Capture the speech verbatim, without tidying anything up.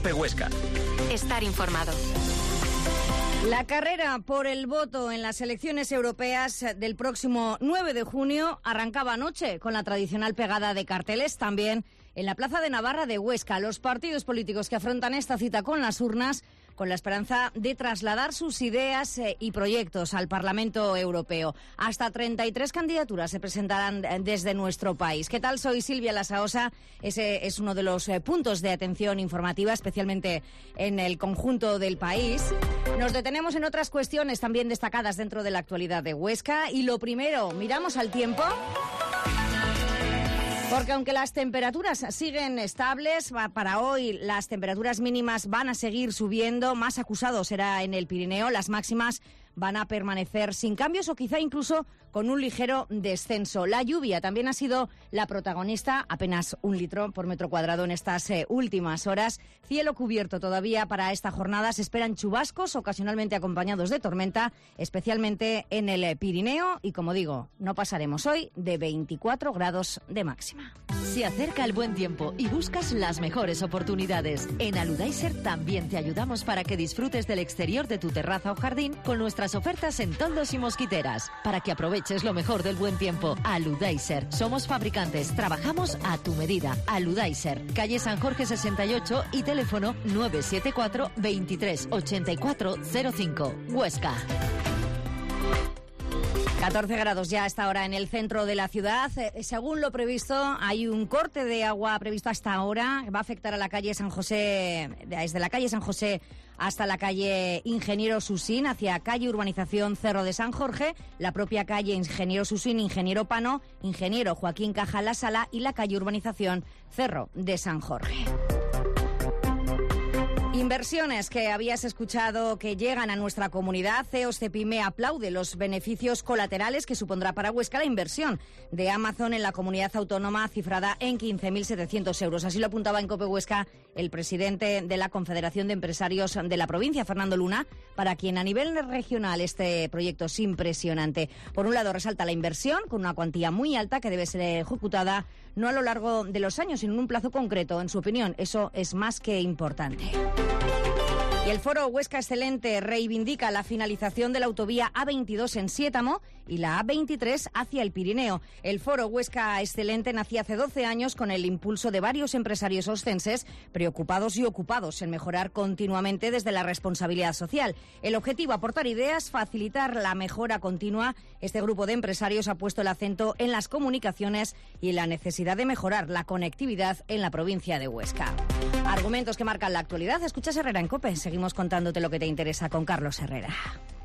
COPE Huesca. Estar informado. La carrera por el voto en las elecciones europeas del próximo nueve de junio arrancaba anoche con la tradicional pegada de carteles, también en la Plaza de Navarra de Huesca. Los partidos políticos que afrontan esta cita con las urnas con la esperanza de trasladar sus ideas eh, y proyectos al Parlamento Europeo. Hasta treinta y tres candidaturas se presentarán desde nuestro país. ¿Qué tal? Soy Silvia Lasaosa. Ese es uno de los eh, puntos de atención informativa, especialmente en el conjunto del país. Nos detenemos en otras cuestiones también destacadas dentro de la actualidad de Huesca. Y lo primero, miramos al tiempo. Porque aunque las temperaturas siguen estables, para hoy las temperaturas mínimas van a seguir subiendo, más acusado será en el Pirineo, las máximas van a permanecer sin cambios o quizá incluso con un ligero descenso. La lluvia también ha sido la protagonista, apenas un litro por metro cuadrado en estas eh, últimas horas. Cielo cubierto todavía para esta jornada. Se esperan chubascos ocasionalmente acompañados de tormenta, especialmente en el Pirineo. Y como digo, no pasaremos hoy de veinticuatro grados de máxima. Se acerca el buen tiempo y buscas las mejores oportunidades. En Aludaiser también te ayudamos para que disfrutes del exterior de tu terraza o jardín con nuestras ofertas en toldos y mosquiteras, para que aproveches lo mejor del buen tiempo. Aludaiser. Somos fabricantes, trabajamos a tu medida. Aludaiser, calle San Jorge sesenta y ocho y teléfono nueve siete cuatro, veintitrés, ochenta y cuatro cero cinco. Huesca. catorce grados ya a esta hora en el centro de la ciudad. Eh, según lo previsto, hay un corte de agua previsto hasta ahora. Va a afectar a la calle San José, desde la calle San José hasta la calle Ingeniero Susín, hacia calle Urbanización Cerro de San Jorge, la propia calle Ingeniero Susín, Ingeniero Pano, Ingeniero Joaquín Caja La Sala y la calle Urbanización Cerro de San Jorge. Inversiones que habías escuchado que llegan a nuestra comunidad. C E O S Cepime aplaude los beneficios colaterales que supondrá para Huesca la inversión de Amazon en la comunidad autónoma, cifrada en quince mil setecientos euros. Así lo apuntaba en COPE Huesca el presidente de la Confederación de Empresarios de la provincia, Fernando Luna, para quien a nivel regional este proyecto es impresionante. Por un lado, resalta la inversión con una cuantía muy alta que debe ser ejecutada no a lo largo de los años, sino en un plazo concreto. En su opinión, eso es más que importante. Y el Foro Huesca Excelente reivindica la finalización de la autovía A veintidós en Siétamo y la A veintitrés hacia el Pirineo. El Foro Huesca Excelente nació hace doce años con el impulso de varios empresarios ostenses preocupados y ocupados en mejorar continuamente desde la responsabilidad social. El objetivo, aportar ideas, facilitar la mejora continua. Este grupo de empresarios ha puesto el acento en las comunicaciones y en la necesidad de mejorar la conectividad en la provincia de Huesca. Argumentos que marcan la actualidad. Escuchas Herrera en COPE. Seguimos contándote lo que te interesa con Carlos Herrera.